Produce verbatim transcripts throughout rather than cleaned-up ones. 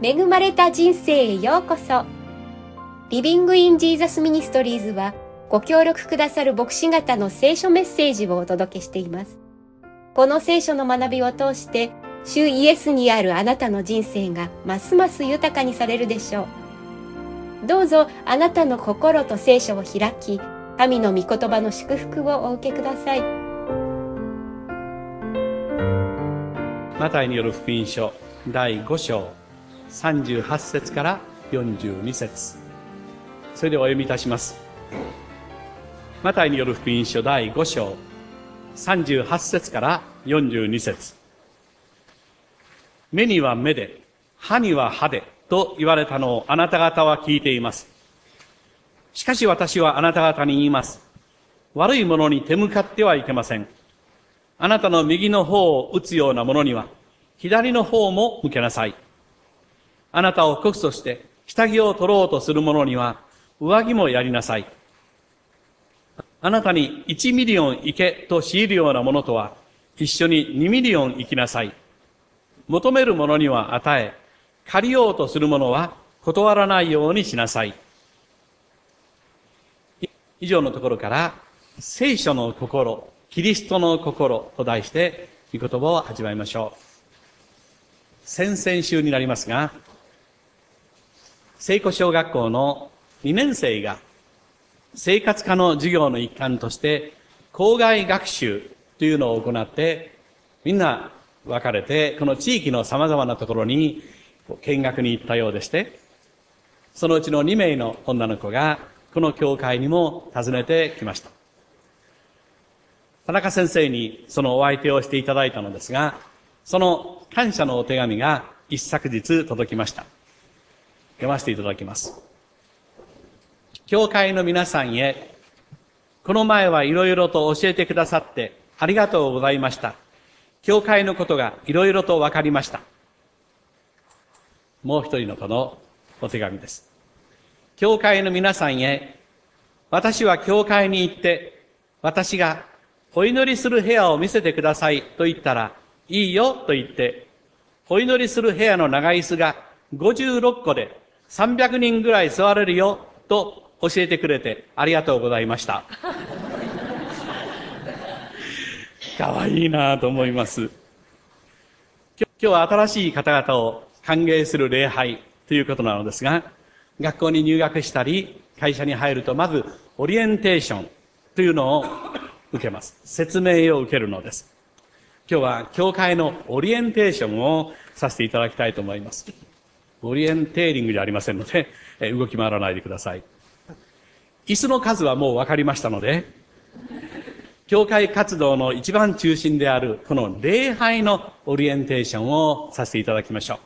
恵まれた人生へようこそ。リビングインジーザスミニストリーズはご協力くださる牧師方の聖書メッセージをお届けしています。この聖書の学びを通して主イエスにあるあなたの人生がますます豊かにされるでしょう。どうぞあなたの心と聖書を開き、神の御言葉の祝福をお受けください。 マタイによる福音書だいご章さんじゅうはち節からよんじゅうに節、それでお読みいたします。マタイによる福音書だいご章さんじゅうはち節からよんじゅうに節。目には目で、歯には歯でと言われたのをあなた方は聞いています。しかし私はあなた方に言います。悪いものに手向かってはいけません。あなたの右の方を打つようなものには、左の方も向けなさい。あなたを告訴して下着を取ろうとする者には上着もやりなさい。あなたにいちミリオン行けと強いるようなものとは一緒ににミリオン行きなさい。求める者には与え、借りようとする者は断らないようにしなさい。以上のところから聖書の心、キリストの心と題して御言葉を味わいましょう。先々週になりますが、聖子小学校のにねん生が生活科の授業の一環として校外学習というのを行って、みんな分かれてこの地域の様々なところに見学に行ったようでして、そのうちのに名の女の子がこの教会にも訪ねてきました。田中先生にそのお相手をしていただいたのですが、その感謝のお手紙が一昨日届きました。読ませていただきます。教会の皆さんへ、この前はいろいろと教えてくださってありがとうございました。教会のことがいろいろとわかりました。もう一人のこのお手紙です。教会の皆さんへ、私は教会に行って、私がお祈りする部屋を見せてくださいと言ったら、いいよと言って、お祈りする部屋の長椅子がごじゅうろっこでさんびゃくにんぐらい座れるよと教えてくれてありがとうございました。かわいいなと思います。今日は新しい方々を歓迎する礼拝ということなのですが、学校に入学したり会社に入るとまずオリエンテーションというのを受けます。説明を受けるのです。今日は教会のオリエンテーションをさせていただきたいと思います。オリエンテーリングじゃありませんので、動き回らないでください。椅子の数はもう分かりましたので、教会活動の一番中心であるこの礼拝のオリエンテーションをさせていただきましょ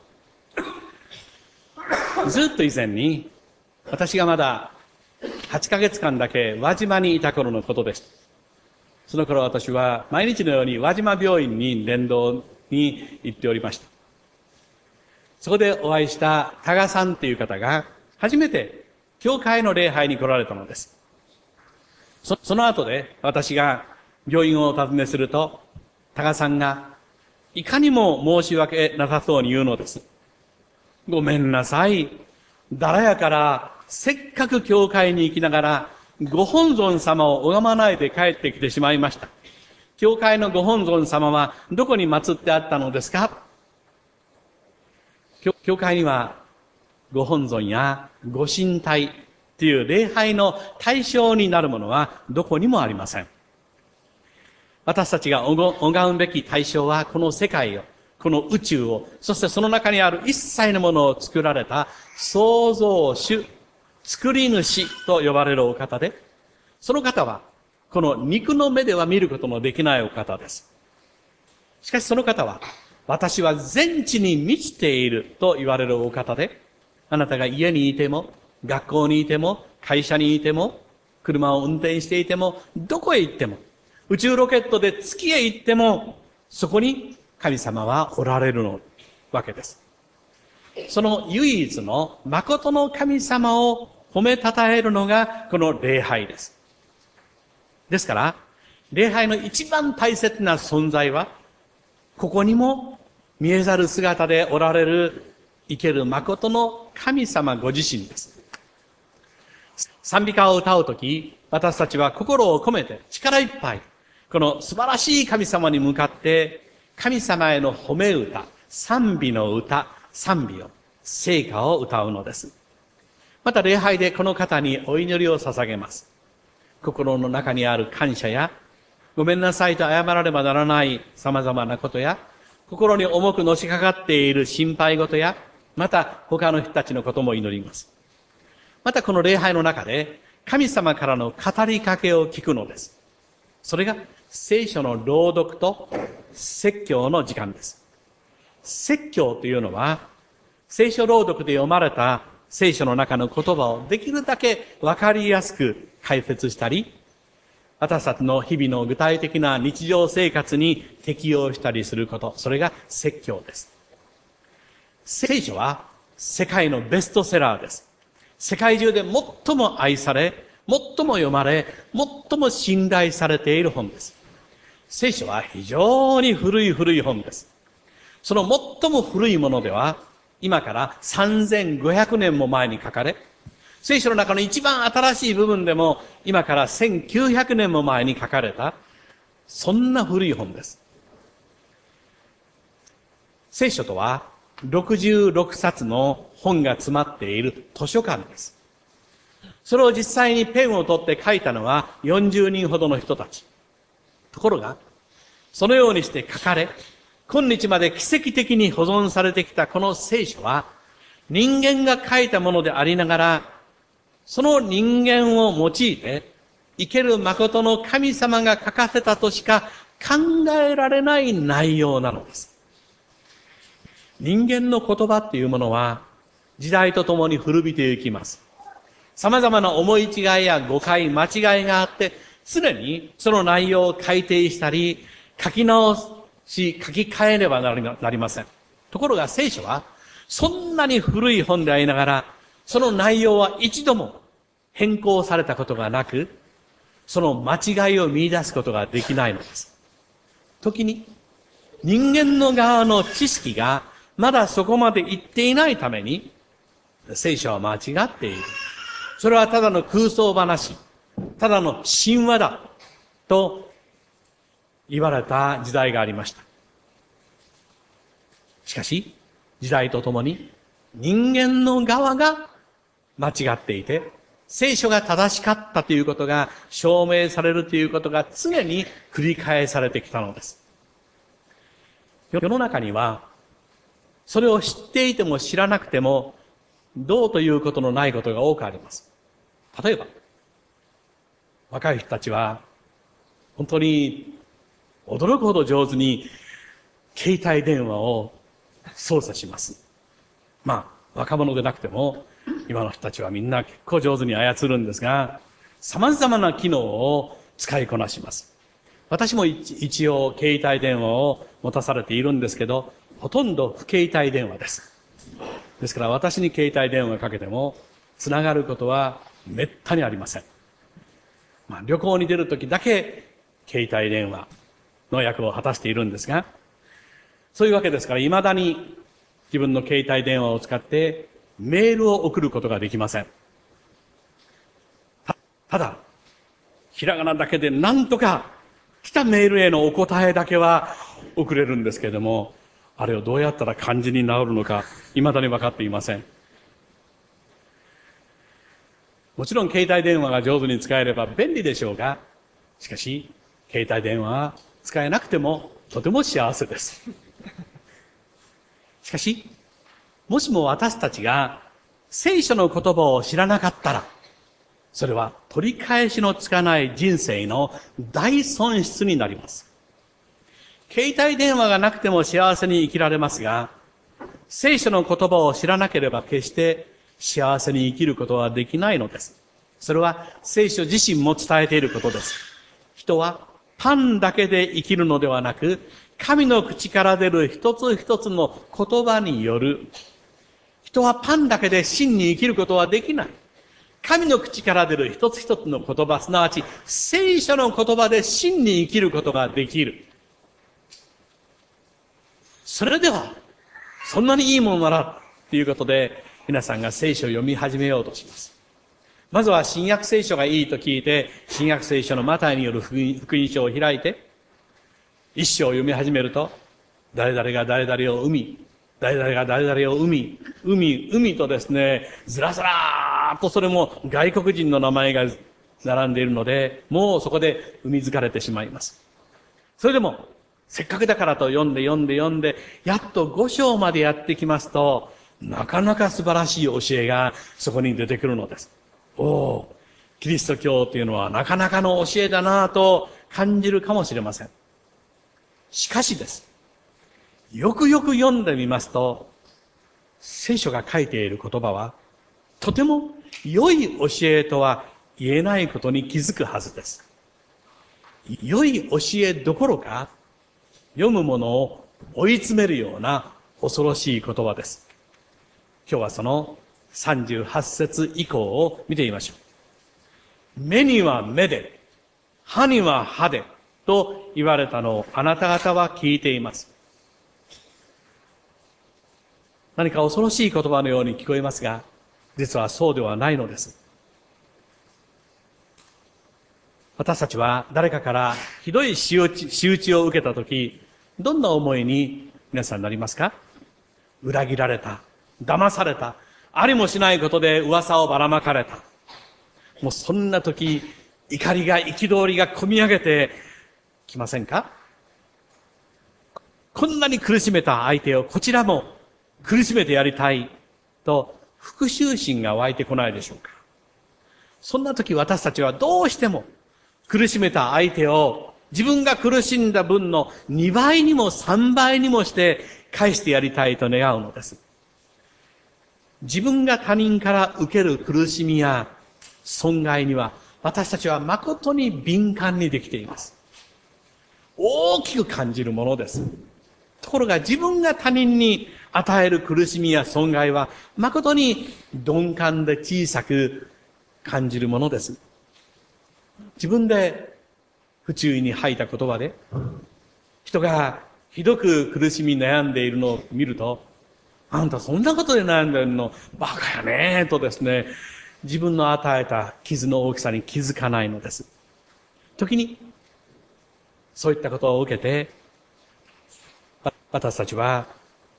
う。ずっと以前に、私がまだはちかげつかんだけ輪島にいた頃のことです。その頃私は毎日のように輪島病院に伝道に行っておりました。そこでお会いした多賀さんという方が初めて教会の礼拝に来られたのです。そ, その後で私が病院をお訪ねすると、多賀さんがいかにも申し訳なさそうに言うのです。ごめんなさい。だらやからせっかく教会に行きながらご本尊様を拝まないで帰ってきてしまいました。教会のご本尊様はどこに祀ってあったのですか？教会にはご本尊やご神体という礼拝の対象になるものはどこにもありません。私たちが拝むべき対象はこの世界を、この宇宙を、そしてその中にある一切のものを作られた創造主、作り主と呼ばれるお方で、その方はこの肉の目では見ることのできないお方です。しかしその方は、私は全地に満ちていると言われるお方で、あなたが家にいても、学校にいても、会社にいても、車を運転していても、どこへ行っても、宇宙ロケットで月へ行っても、そこに神様はおられるのわけです。その唯一の誠の神様を褒めたたえるのがこの礼拝です。ですから、礼拝の一番大切な存在は、ここにも見えざる姿でおられる生ける誠の神様ご自身です。賛美歌を歌うとき、私たちは心を込めて力いっぱい、この素晴らしい神様に向かって、神様への褒め歌、賛美の歌、賛美を、聖歌を歌うのです。また礼拝でこの方にお祈りを捧げます。心の中にある感謝や、ごめんなさいと謝らねばならない様々なことや、心に重くのしかかっている心配事や、また他の人たちのことも祈ります。またこの礼拝の中で、神様からの語りかけを聞くのです。それが聖書の朗読と説教の時間です。説教というのは、聖書朗読で読まれた聖書の中の言葉をできるだけわかりやすく解説したり、私たちの日々の具体的な日常生活に適用したりすること、それが説教です。聖書は世界のベストセラーです。世界中で最も愛され、最も読まれ、最も信頼されている本です。聖書は非常に古い古い本です。その最も古いものでは、今からさんぜんごひゃくねんも前に書かれ、聖書の中の一番新しい部分でも、今からせんきゅうひゃくねんも前に書かれた、そんな古い本です。聖書とは、ろくじゅうろくさつの本が詰まっている図書館です。それを実際にペンを取って書いたのはよんじゅうにんほどの人たち。ところが、そのようにして書かれ、今日まで奇跡的に保存されてきたこの聖書は、人間が書いたものでありながら、その人間を用いて、生ける誠の神様が書かせたとしか考えられない内容なのです。人間の言葉っていうものは、時代とともに古びていきます。様々な思い違いや誤解、間違いがあって、常にその内容を改訂したり、書き直し、書き換えねばなりません。ところが聖書は、そんなに古い本でありながら、その内容は一度も変更されたことがなく、その間違いを見出すことができないのです。時に、人間の側の知識がまだそこまで行っていないために、聖書は間違っている。それはただの空想話、ただの神話だ、と言われた時代がありました。しかし、時代とともに人間の側が間違っていて、聖書が正しかったということが証明されるということが常に繰り返されてきたのです。世の中には、それを知っていても知らなくても、どうということのないことが多くあります。例えば、若い人たちは、本当に驚くほど上手に携帯電話を操作します。まあ、若者でなくても、今の人たちはみんな結構上手に操るんですが、様々な機能を使いこなします。私も一応携帯電話を持たされているんですけど、ほとんど不携帯電話です。ですから私に携帯電話かけても、つながることはめったにありません。まあ、旅行に出るときだけ携帯電話の役を果たしているんですが、そういうわけですから未だに自分の携帯電話を使ってメールを送ることができません。た、ただ、ひらがなだけでなんとか来たメールへのお答えだけは送れるんですけれども、あれをどうやったら漢字に直るのか未だに分かっていません。もちろん携帯電話が上手に使えれば便利でしょうが、しかし携帯電話は使えなくてもとても幸せです。しかし、もしも私たちが聖書の言葉を知らなかったら、それは取り返しのつかない人生の大損失になります。携帯電話がなくても幸せに生きられますが、聖書の言葉を知らなければ決して幸せに生きることはできないのです。それは聖書自身も伝えていることです。人はパンだけで生きるのではなく、神の口から出る一つ一つの言葉による。人はパンだけで真に生きることはできない。神の口から出る一つ一つの言葉、すなわち聖書の言葉で真に生きることができる。それでは、そんなにいいものなら、 ということで、皆さんが聖書を読み始めようとします。まずは新約聖書がいいと聞いて、新約聖書のマタイによる福音書を開いて、一章を読み始めると、誰々が誰々を生み、誰々が誰々を生み、海、海とですね、ずらずらーっとそれも外国人の名前が並んでいるので、もうそこで海づかれてしまいます。それでも、せっかくだからと読んで読んで読んで、やっとご章までやってきますと、なかなか素晴らしい教えがそこに出てくるのです。おお、キリスト教というのはなかなかの教えだなぁと感じるかもしれません。しかしです。よくよく読んでみますと、聖書が書いている言葉は、とても良い教えとは言えないことに気づくはずです。良い教えどころか、読むものを追い詰めるような恐ろしい言葉です。今日はそのさんじゅうはち節以降を見てみましょう。目には目で、歯には歯で、と言われたのをあなた方は聞いています。何か恐ろしい言葉のように聞こえますが、実はそうではないのです。私たちは誰かからひどい仕打ち、仕打ちを受けたとき、どんな思いに皆さんなりますか？裏切られた、騙された、ありもしないことで噂をばらまかれた。もうそんな時、怒りが、憤りが込み上げてきませんか？こんなに苦しめた相手をこちらも苦しめてやりたいと復讐心が湧いてこないでしょうか？そんな時私たちはどうしても苦しめた相手を自分が苦しんだ分のにばいにもさんばいにもして返してやりたいと願うのです。自分が他人から受ける苦しみや損害には私たちは誠に敏感にできています。大きく感じるものです。ところが自分が他人に与える苦しみや損害は誠に鈍感で小さく感じるものです。自分で不注意に吐いた言葉で人がひどく苦しみ悩んでいるのを見ると、あんたそんなことで悩んでるのバカやねとですね、自分の与えた傷の大きさに気づかないのです。時にそういったことを受けて私たちは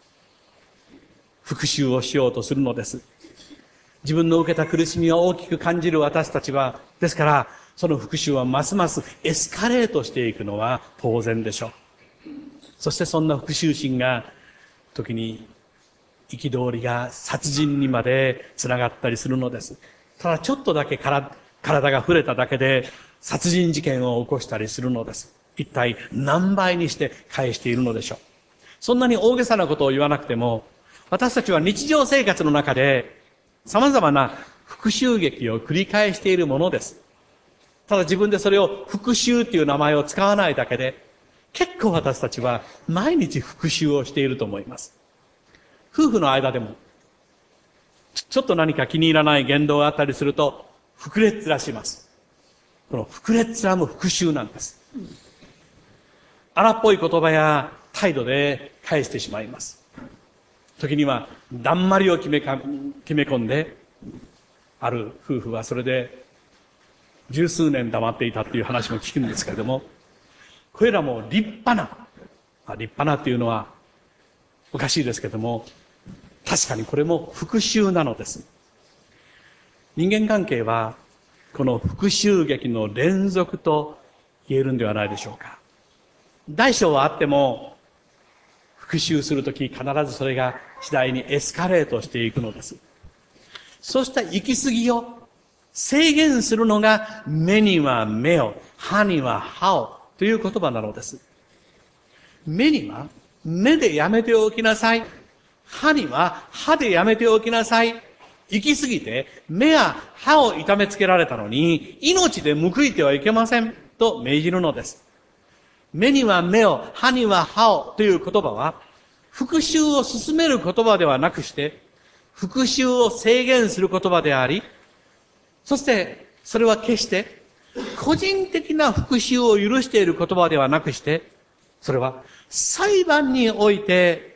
復讐をしようとするのです。自分の受けた苦しみを大きく感じる私たちは、ですからその復讐はますますエスカレートしていくのは当然でしょう。そしてそんな復讐心が時に憤りが殺人にまでつながったりするのです。ただちょっとだけから体が触れただけで殺人事件を起こしたりするのです。一体何倍にして返しているのでしょう。そんなに大げさなことを言わなくても、私たちは日常生活の中で様々な復讐劇を繰り返しているものです。ただ自分でそれを復讐という名前を使わないだけで、結構私たちは毎日復讐をしていると思います。夫婦の間でも、ちょっと何か気に入らない言動があったりすると、膨れっ面します。この膨れっ面も復讐なんです。荒っぽい言葉や態度で返してしまいます。時には、だんまりを決めか、決め込んで、ある夫婦はそれで、十数年黙っていたっていう話も聞くんですけれども、これらも立派な、立派なっていうのはおかしいですけれども、確かにこれも復讐なのです。人間関係は、この復讐劇の連続と言えるんではないでしょうか。大小はあっても、復讐するとき必ずそれが次第にエスカレートしていくのです。そうした行き過ぎを制限するのが、目には目を、歯には歯をという言葉なのです。目には目でやめておきなさい。歯には歯でやめておきなさい。行き過ぎて目や歯を痛めつけられたのに、命で報いてはいけませんと命じるのです。目には目を、歯には歯をという言葉は、復讐を進める言葉ではなくして、復讐を制限する言葉であり、そしてそれは決して個人的な復讐を許している言葉ではなくして、それは裁判において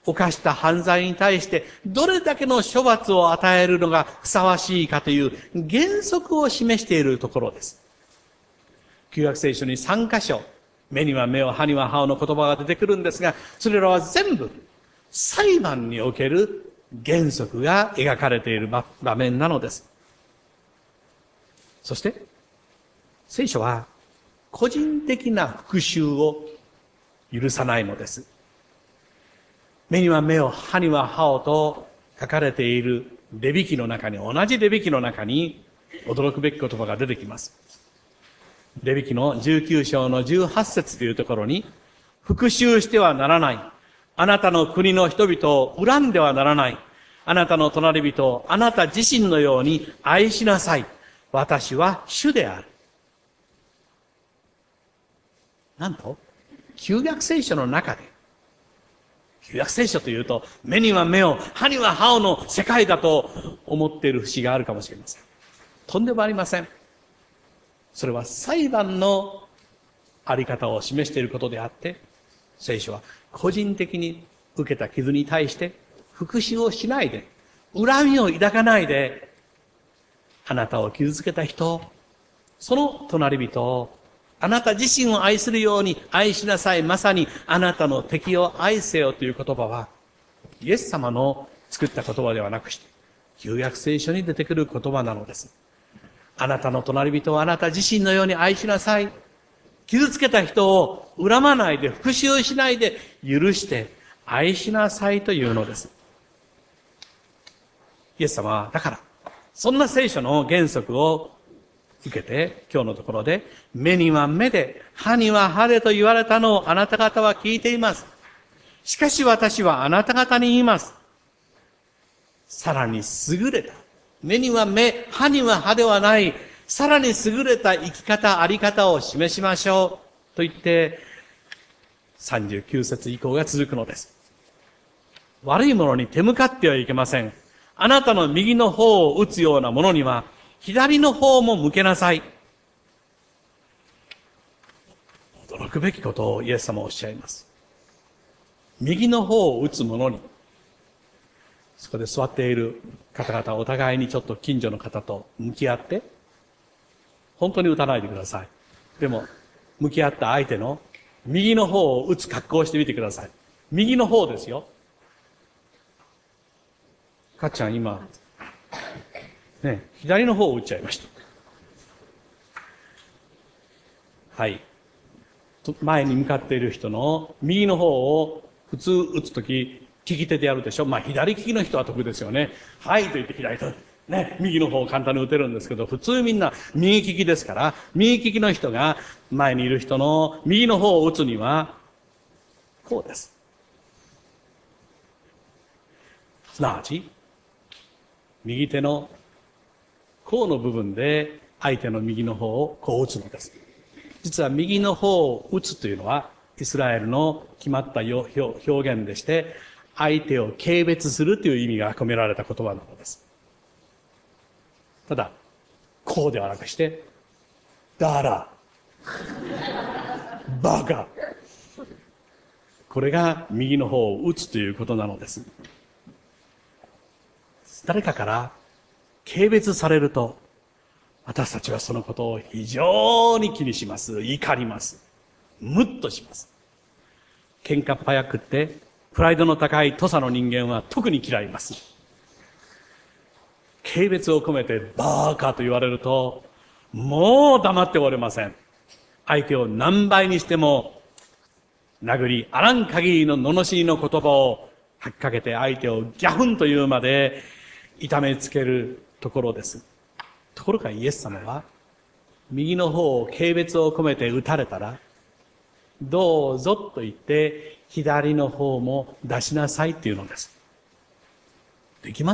犯した犯罪に対してどれだけの処罰を与えるのがふさわしいかという原則を示しているところです。旧約聖書にさん箇所、目には目を、歯には歯をの言葉が出てくるんですが、それらは全部裁判における原則が描かれている場面なのです。そして、聖書は個人的な復讐を許さないのです。目には目を、歯には歯をと書かれているレビ記の中に、同じレビ記の中に驚くべき言葉が出てきます。レビ記のじゅうきゅう章のじゅうはち節というところに、復讐してはならない。あなたの国の人々を恨んではならない。あなたの隣人をあなた自身のように愛しなさい。私は主である。なんと、旧約聖書の中で、旧約聖書というと、目には目を、歯には歯をの世界だと思っている節があるかもしれません。とんでもありません。それは裁判のあり方を示していることであって、聖書は個人的に受けた傷に対して復讐をしないで、恨みを抱かないで、あなたを傷つけた人、その隣人をあなた自身を愛するように愛しなさい。まさにあなたの敵を愛せよという言葉は、イエス様の作った言葉ではなくして、旧約聖書に出てくる言葉なのです。あなたの隣人をあなた自身のように愛しなさい。傷つけた人を恨まないで、復讐しないで、許して愛しなさいというのです。イエス様は、だから、そんな聖書の原則を受けて、今日のところで、目には目で、歯には歯でと言われたのをあなた方は聞いています。しかし私はあなた方に言います。さらに優れた。目には目、歯には歯ではない、さらに優れた生き方、あり方を示しましょう。と言って、さんじゅうきゅう節以降が続くのです。悪いものに手向かってはいけません。あなたの右の方を打つようなものには、左の方も向けなさい。驚くべきことをイエス様はおっしゃいます。右の方を打つ者に、そこで座っている方々、お互いにちょっと近所の方と向き合って、本当に打たないでください。でも、向き合った相手の右の方を打つ格好をしてみてください。右の方ですよ。かっちゃん今、ね、左の方を打っちゃいました。はい。前に向かっている人の右の方を普通打つとき、利き手でやるでしょ。まあ、左利きの人は得ですよね。はいと言って左と、ね、右の方を簡単に打てるんですけど、普通みんな右利きですから、右利きの人が前にいる人の右の方を打つには、こうです。すなわち、右手のこうの部分で相手の右の方をこう打つのです。実は右の方を打つというのは、イスラエルの決まった表現でして、相手を軽蔑するという意味が込められた言葉なのです。ただ、こうではなくして、だら、バカ。これが右の方を打つということなのです。誰かから軽蔑されると、私たちはそのことを非常に気にします。怒ります。ムッとします。喧嘩っ早くって、プライドの高い土佐の人間は特に嫌います。軽蔑を込めてバーカと言われると、もう黙っておれません。相手を何倍にしても、殴り、あらん限りの罵りの言葉を吐きかけて相手をギャフンというまで痛めつけるところです。ところがイエス様は、右の方を軽蔑を込めて打たれたら、どうぞと言って、左の方も出しなさいっていうのです。できます？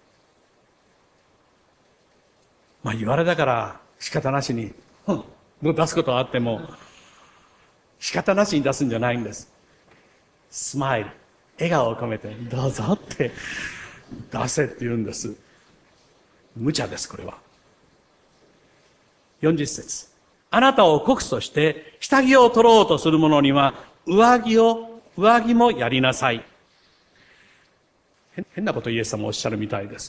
まあ言われたから仕方なしに、うん、もう出すことはあっても、仕方なしに出すんじゃないんです。スマイル、笑顔を込めて、どうぞって出せって言うんです。無茶です、これは。よんじゅっ節。あなたを告訴して下着を取ろうとする者には上着を、上着もやりなさい。 変なことイエス様おっしゃるみたいです。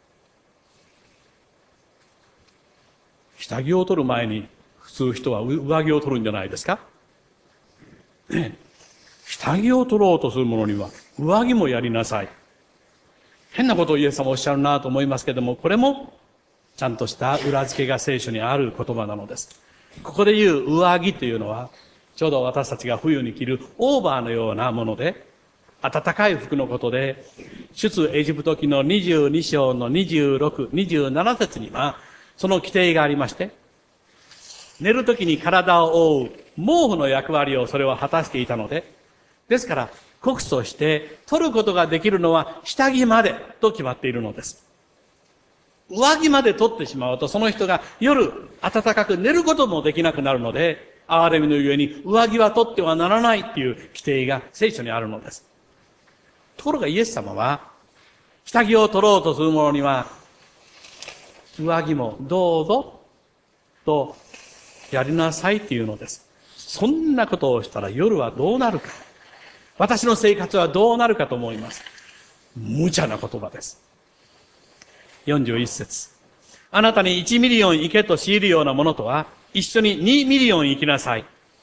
下着を取る前に普通人は上着を取るんじゃないですか、ね、下着を取ろうとする者には上着もやりなさい。変なことをイエス様おっしゃるなと思いますけども、これもちゃんとした裏付けが聖書にある言葉なのです。ここで言う上着というのは、ちょうど私たちが冬に着るオーバーのようなもので、暖かい服のことで、出エジプト記のにじゅうに章のにじゅうろく、にじゅうなな節には、その規定がありまして、寝るときに体を覆う毛布の役割をそれは果たしていたので、ですから告訴して取ることができるのは下着までと決まっているのです。上着まで取ってしまうと、その人が夜暖かく寝ることもできなくなるので、憐れみのゆえに上着は取ってはならないっていう規定が聖書にあるのです。ところがイエス様は、下着を取ろうとする者には、上着もどうぞとやりなさいっていうのです。そんなことをしたら夜はどうなるか。私の生活はどうなるかと思います。無茶な言葉です。よんじゅういっ節。あなたにいちミリオン行けと強いるようなものとは、一緒ににミリオン行きなさい。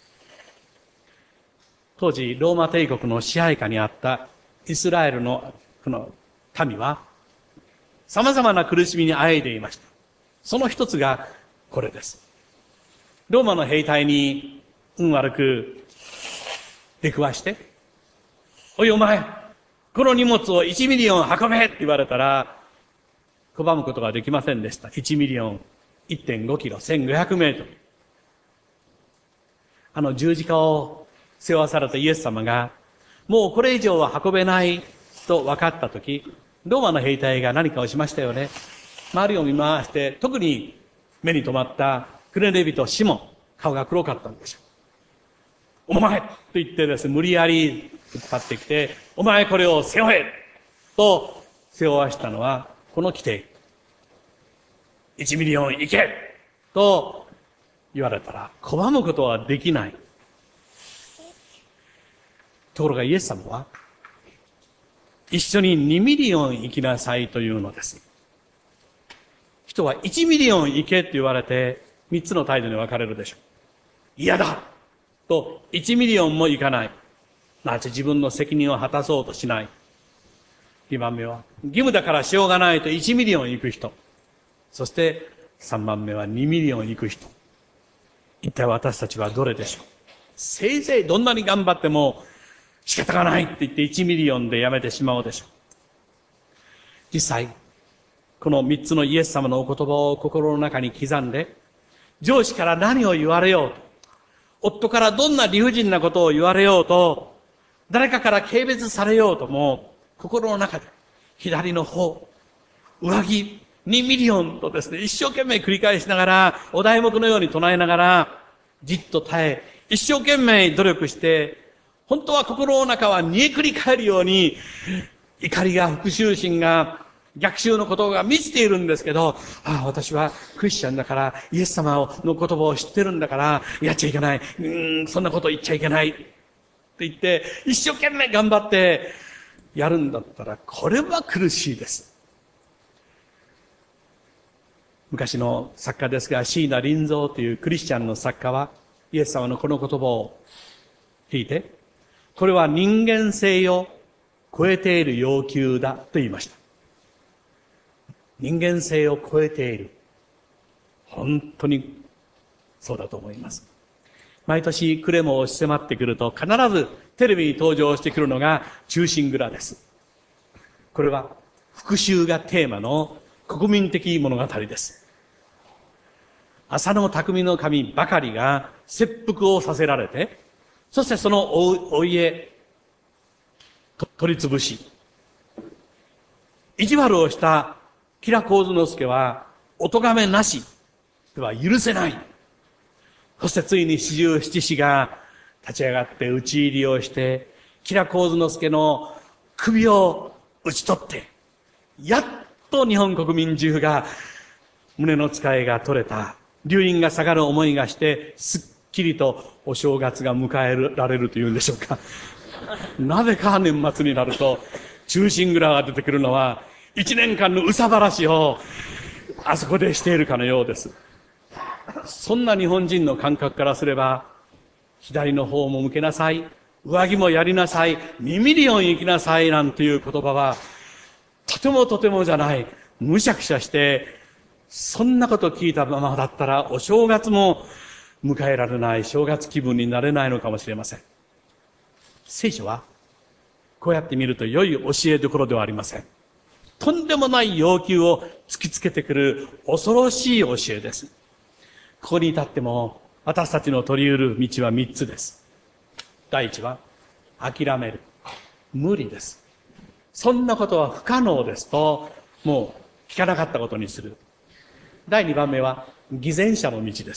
当時、ローマ帝国の支配下にあったイスラエルのこの民は、様々な苦しみにあえいでいました。その一つがこれです。ローマの兵隊に運悪く出くわして、おいお前、この荷物をいちミリオン運べって言われたら、拒むことができませんでした。いちミリオン、いってんごキロ、せんごひゃくメートル。あの十字架を背負わされたイエス様が、もうこれ以上は運べないと分かったとき、ローマの兵隊が何かをしましたよね。周りを見回して、特に目に留まったクレネ人シモン、顔が黒かったんでしょう。お前と言ってですね、無理やり引っ張ってきて、お前これを背負えと背負わしたのは、この規定。いちミリオン行けと言われたら拒むことはできない。ところがイエス様は一緒ににミリオン行きなさいというのです。人はいちミリオン行けって言われてみっつの態度に分かれるでしょう。嫌だといちミリオンも行かない。なぜ自分の責任を果たそうとしない。にばんめは、義務だからしようがないといちミリオン行く人。そしてさんばんめはにミリオン行く人。一体私たちはどれでしょう。せいぜいどんなに頑張っても仕方がないって言っていちミリオンでやめてしまうでしょう。実際、このみっつのイエス様のお言葉を心の中に刻んで、上司から何を言われようと、夫からどんな理不尽なことを言われようと、誰かから軽蔑されようとも、心の中で、左の方、上着、にミリオンとですね、一生懸命繰り返しながら、お題目のように唱えながら、じっと耐え、一生懸命努力して、本当は心の中は煮えくり返るように、怒りが復讐心が、逆襲のことが満ちているんですけど、ああ、私はクリスチャンだから、イエス様の言葉を知ってるんだから、やっちゃいけない。うーん、そんなこと言っちゃいけない。って言って、一生懸命頑張って、やるんだったら、これは苦しいです。昔の作家ですが、椎名林蔵というクリスチャンの作家は、イエス様のこの言葉を聞いて、これは人間性を超えている要求だと言いました。人間性を超えている。本当にそうだと思います。毎年暮れも押し迫ってくると必ずテレビに登場してくるのが忠臣蔵です。これは復讐がテーマの国民的物語です。浅野匠の神ばかりが切腹をさせられて、そしてそのお家取り潰し、意地悪をした吉良上野介はお咎めなしでは許せない。そしてついに四十七士が立ち上がって討ち入りをして、吉良上野介の首を打ち取って、やっと日本国民中が胸の使いが取れた、留飲が下がる思いがして、すっきりとお正月が迎えられるというんでしょうか。なぜか年末になると、 忠臣蔵が出てくるのは、一年間の憂さ晴らしを、あそこでしているかのようです。そんな日本人の感覚からすれば、左の方も向けなさい、上着もやりなさい、にミリオン行きなさいなんていう言葉は、とてもとてもじゃない、むしゃくしゃして、そんなこと聞いたままだったら、お正月も迎えられない、正月気分になれないのかもしれません。聖書は、こうやって見ると良い教えどころではありません。とんでもない要求を突きつけてくる恐ろしい教えです。ここに至っても、私たちの取り得る道は三つです。第一は、諦める。無理です。そんなことは不可能ですと、もう聞かなかったことにする。第二番目は、偽善者の道です。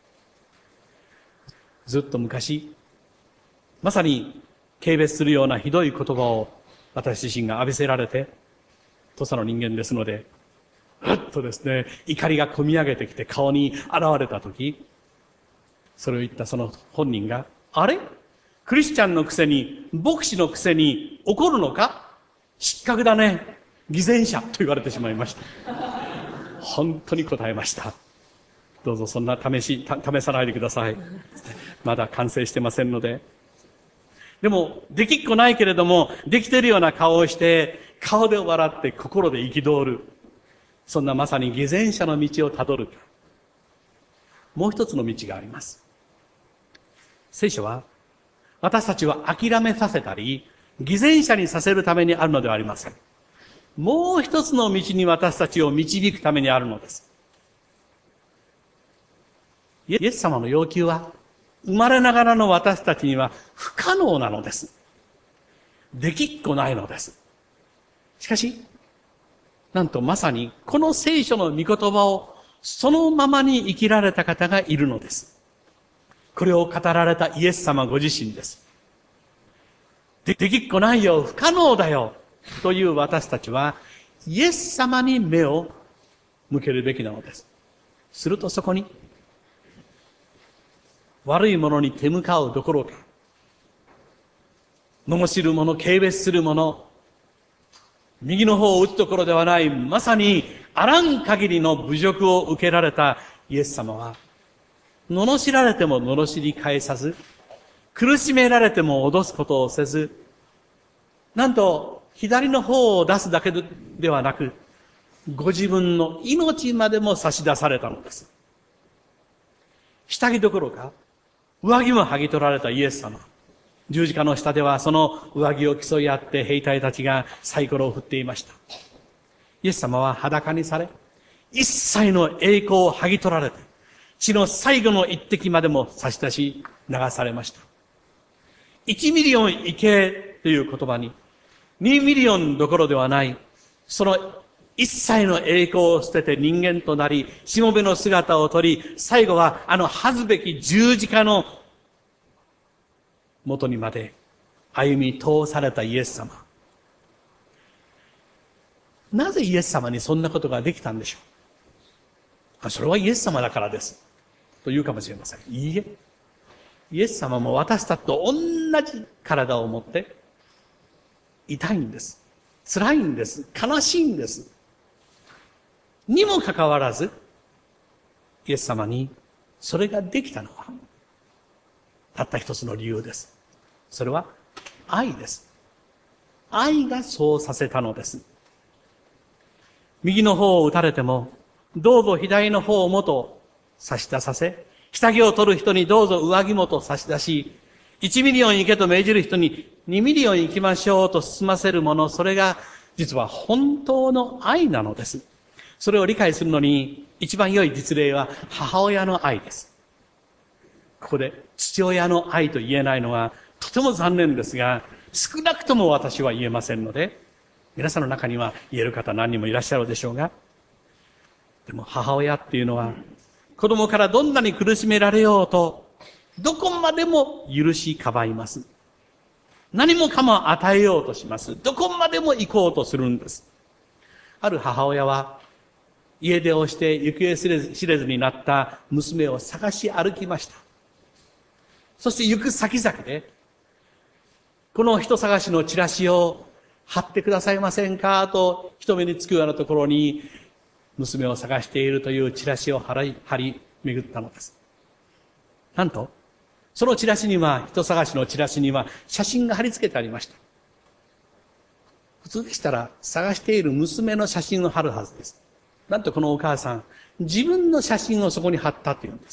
ずっと昔、まさに軽蔑するようなひどい言葉を私自身が浴びせられて、土佐の人間ですので、ふっとですね、怒りがこみ上げてきて顔に現れたとき、それを言ったその本人が、あれクリスチャンのくせに、牧師のくせに怒るのか？失格だね。偽善者と言われてしまいました。本当に答えました。どうぞそんな試し、試さないでください。まだ完成してませんので。でも、できっこないけれども、できてるような顔をして、顔で笑って心で憤る。そんなまさに偽善者の道をたどるか。もう一つの道があります。聖書は、私たちを諦めさせたり、偽善者にさせるためにあるのではありません。もう一つの道に私たちを導くためにあるのです。イエス様の要求は、生まれながらの私たちには不可能なのです。できっこないのです。しかし、なんとまさにこの聖書の御言葉をそのままに生きられた方がいるのです。これを語られたイエス様ご自身です。で、できっこないよ、不可能だよ、という私たちは、イエス様に目を向けるべきなのです。するとそこに、悪いものに手向かうどころか、罵る者、軽蔑する者、右の方を打つところではない、まさにあらん限りの侮辱を受けられたイエス様は、罵られても罵り返さず、苦しめられても脅すことをせず、なんと左の方を出すだけではなく、ご自分の命までも差し出されたのです。下着どころか、上着も剥ぎ取られたイエス様。十字架の下ではその上着を競い合って兵隊たちがサイコロを振っていました。イエス様は裸にされ、一切の栄光を剥ぎ取られて、血の最後の一滴までも差し出し流されました。一ミリオン行けという言葉に、二ミリオンどころではない、その一切の栄光を捨てて人間となり、しもべの姿をとり、最後はあの恥ずべき十字架の元にまで歩み通されたイエス様。なぜイエス様にそんなことができたんでしょう？それはイエス様だからです。と言うかもしれません。いいえ。イエス様も私たちと同じ体を持って痛いんです。辛いんです。悲しいんです。にもかかわらず、イエス様にそれができたのは、たった一つの理由です。それは愛です。愛がそうさせたのです。右の方を打たれても、どうぞ左の方をもと差し出させ、下着を取る人にどうぞ上着もと差し出し、いちミリオン行けと命じる人ににミリオン行きましょうと進ませるもの、それが実は本当の愛なのです。それを理解するのに一番良い実例は母親の愛です。ここで父親の愛と言えないのはとても残念ですが、少なくとも私は言えませんので、皆さんの中には言える方何人もいらっしゃるでしょうが、でも母親っていうのは子供からどんなに苦しめられようと、どこまでも許しかばいます。何もかも与えようとします。どこまでも行こうとするんです。ある母親は家出をして行方知れずになった娘を探し歩きました。そして行く先々で、この人探しのチラシを貼ってくださいませんかと人目につくようなところに娘を探しているというチラシを貼り、貼り巡ったのです。なんと、そのチラシには、人探しのチラシには写真が貼り付けてありました。普通でしたら探している娘の写真を貼るはずです。なんとこのお母さん、自分の写真をそこに貼ったというんです。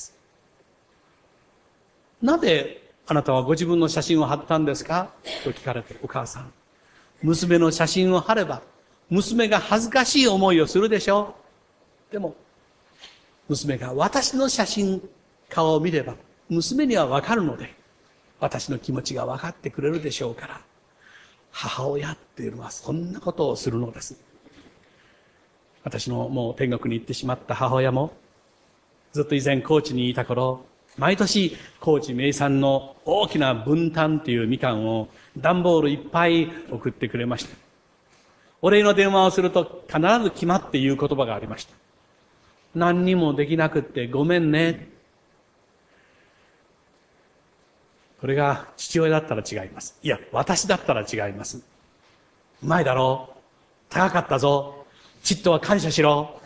なぜあなたはご自分の写真を貼ったんですかと聞かれて、お母さん、娘の写真を貼れば、娘が恥ずかしい思いをするでしょう。でも、娘が私の写真、顔を見れば、娘にはわかるので、私の気持ちがわかってくれるでしょうから、母親っていうのはそんなことをするのです。私のもう天国に行ってしまった母親も、ずっと以前高知にいた頃、毎年高知名産の大きな分担というみかんを段ボールいっぱい送ってくれました。お礼の電話をすると必ず決まって言う言葉がありました。何にもできなくってごめんね。これが父親だったら違います。いや、私だったら違います。うまいだろう。高かったぞ。ちっとは感謝しろ。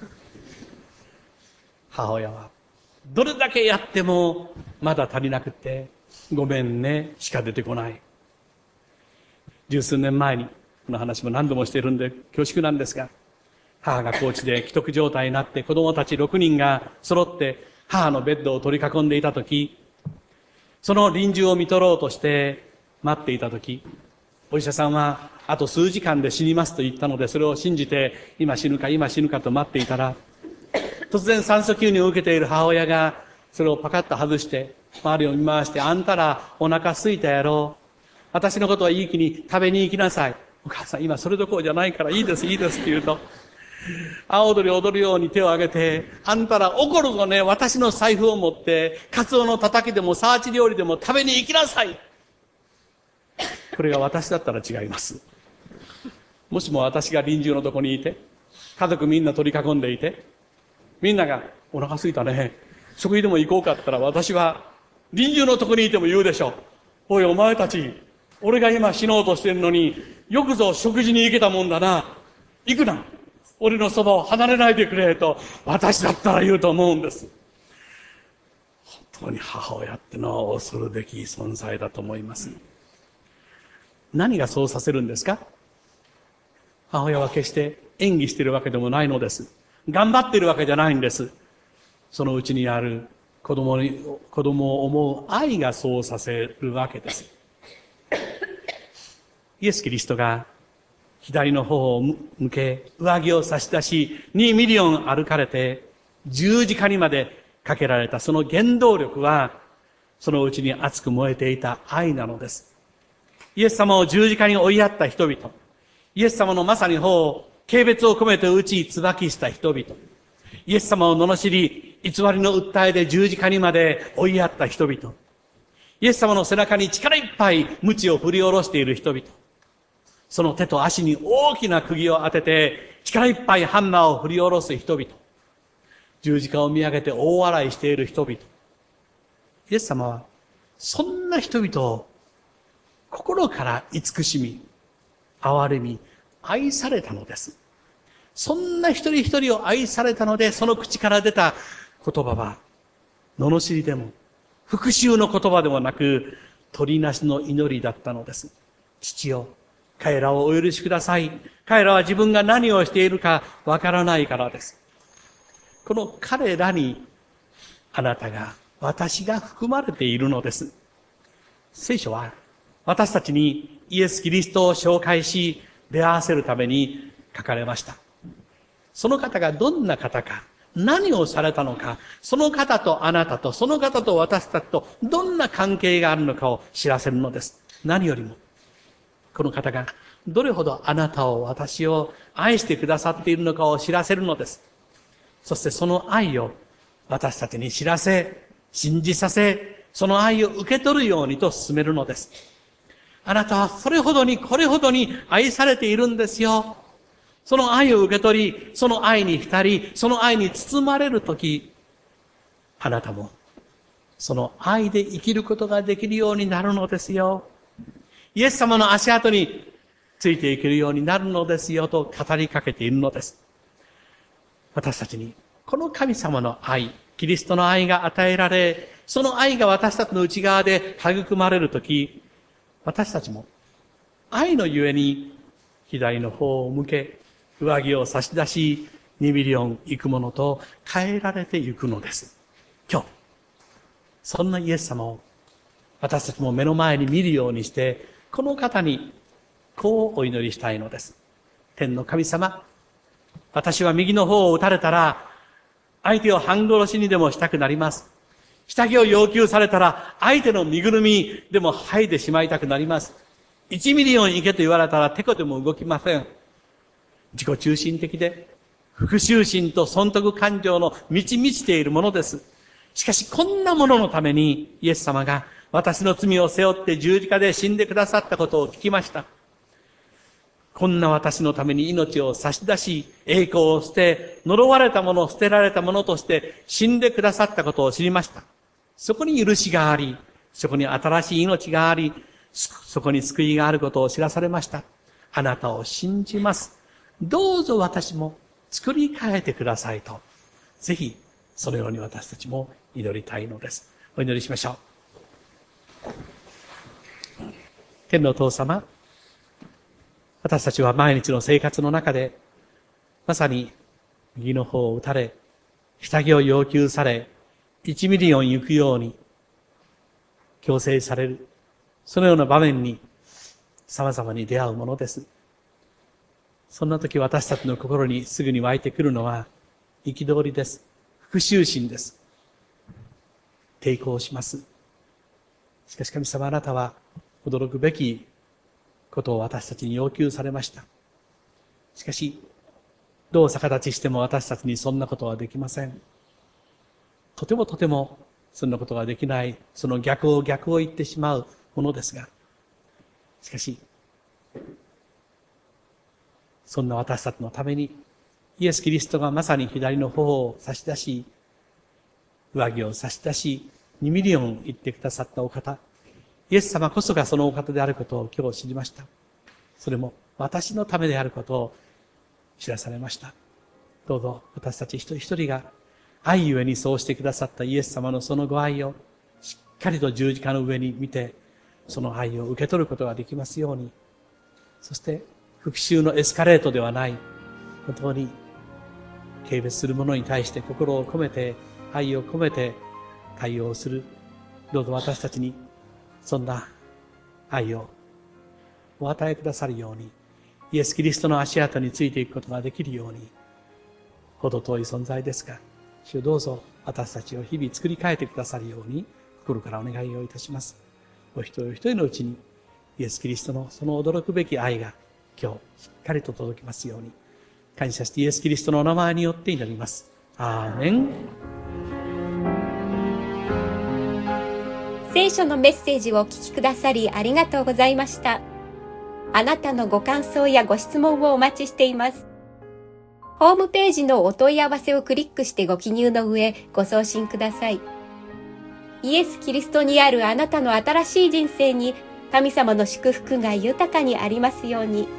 母親はどれだけやってもまだ足りなくて、ごめんねしか出てこない。十数年前に、この話も何度もしているんで恐縮なんですが、母が高知で危篤状態になって子供たちろくにんが揃って母のベッドを取り囲んでいたとき、その臨終を見取ろうとして待っていたとき、お医者さんはあと数時間で死にますと言ったので、それを信じて今死ぬか今死ぬかと待っていたら、突然酸素吸入を受けている母親がそれをパカッと外して周りを見回して、あんたらお腹空いたやろう、私のことはいい気に食べに行きなさい。お母さん今それどころじゃないからいいですいいですって言うと、阿踊り踊るように手を挙げて、あんたら怒るぞね、私の財布を持ってカツオのたたきでもサーチ料理でも食べに行きなさい。これが私だったら違います。もしも私が臨終のとこにいて、家族みんな取り囲んでいて、みんながお腹空いたね、食事でも行こうかって言ったら、私は臨終のとこにいても言うでしょう。おいお前たち、俺が今死のうとしてるのによくぞ食事に行けたもんだな、行くな、俺のそばを離れないでくれと私だったら言うと思うんです。本当に母親ってのは恐るべき存在だと思います。何がそうさせるんですか？母親は決して演技しているわけでもないのです。頑張っているわけじゃないんです。そのうちにある子供に、子供を思う愛がそうさせるわけです。イエス・キリストが左の方を向け、上着を差し出し、にミリオン歩かれて、十字架にまでかけられたその原動力は、そのうちに熱く燃えていた愛なのです。イエス様を十字架に追いやった人々、イエス様のまさに方を軽蔑を込めて打ち椿した人々、イエス様を罵り、偽りの訴えで十字架にまで追いやった人々、イエス様の背中に力いっぱい鞭を振り下ろしている人々、その手と足に大きな釘を当てて力いっぱいハンマーを振り下ろす人々、十字架を見上げて大笑いしている人々、イエス様はそんな人々を心から慈しみ、憐れみ、愛されたのです。そんな一人一人を愛されたので、その口から出た言葉は、罵りでも、復讐の言葉でもなく、取りなしの祈りだったのです。父よ、彼らをお許しください。彼らは自分が何をしているかわからないからです。この彼らに、あなたが、私が含まれているのです。聖書は、私たちにイエス・キリストを紹介し、出会わせるために書かれました。その方がどんな方か、何をされたのか、その方とあなたと、その方と私たちとどんな関係があるのかを知らせるのです。何よりも、この方がどれほどあなたを、私を愛してくださっているのかを知らせるのです。そしてその愛を私たちに知らせ、信じさせ、その愛を受け取るようにと進めるのです。あなたはそれほどにこれほどに愛されているんですよ。その愛を受け取り、その愛に浸り、その愛に包まれるとき、あなたもその愛で生きることができるようになるのですよ。イエス様の足跡についていけるようになるのですよと語りかけているのです。私たちにこの神様の愛、キリストの愛が与えられ、その愛が私たちの内側で育まれるとき、私たちも愛のゆえに左の方を向け、上着を差し出し、にミリオン行くものと変えられていくのです。今日、そんなイエス様を私たちも目の前に見るようにして、この方にこうお祈りしたいのです。天の神様、私は右の方を打たれたら、相手を半殺しにでもしたくなります。下着を要求されたら、相手の身ぐるみでも剥いでしまいたくなります。いちミリオン行けと言われたら、テコでも動きません。自己中心的で、復讐心と損得感情の満ち満ちているものです。しかし、こんなもののために、イエス様が私の罪を背負って十字架で死んでくださったことを聞きました。こんな私のために命を差し出し、栄光を捨て、呪われたもの、捨てられたものとして死んでくださったことを知りました。そこに許しがあり、そこに新しい命があり、そこに救いがあることを知らされました。あなたを信じます。どうぞ私も作り変えてくださいと。ぜひ、そのように私たちも祈りたいのです。お祈りしましょう。天のお父様、私たちは毎日の生活の中で、まさに右の方を打たれ、下着を要求され、いちミリオン行くように強制される、そのような場面に様々に出会うものです。そんな時私たちの心にすぐに湧いてくるのは憤りです。復讐心です。抵抗します。しかし神様、あなたは驚くべきことを私たちに要求されました。しかし、どう逆立ちしても私たちにそんなことはできません。とてもとてもそんなことができない、その逆を逆を言ってしまうものですが、しかし、そんな私たちのために、イエス・キリストがまさに左の方を差し出し、上着を差し出し、にミリオン言ってくださったお方、イエス様こそがそのお方であることを今日知りました。それも私のためであることを知らされました。どうぞ私たち一人一人が愛ゆえにそうしてくださったイエス様のそのご愛をしっかりと十字架の上に見て、その愛を受け取ることができますように、そして復讐のエスカレートではない、本当に軽蔑する者に対して心を込めて、愛を込めて対応する。どうぞ私たちにそんな愛をお与えくださるように、イエス・キリストの足跡についていくことができるように、ほど遠い存在ですが、主どうぞ私たちを日々作り変えてくださるように、心からお願いをいたします。お一人お一人のうちに、イエス・キリストのその驚くべき愛が今日しっかりと届きますように、感謝してイエス・キリストのお名前によって祈ります。アーメン。 聖書のメッセージをお聞きくださりありがとうございました。あなたのご感想やご質問をお待ちしています。ホームページのお問い合わせをクリックしてご記入の上、ご送信ください。イエス・キリストにあるあなたの新しい人生に、神様の祝福が豊かにありますように。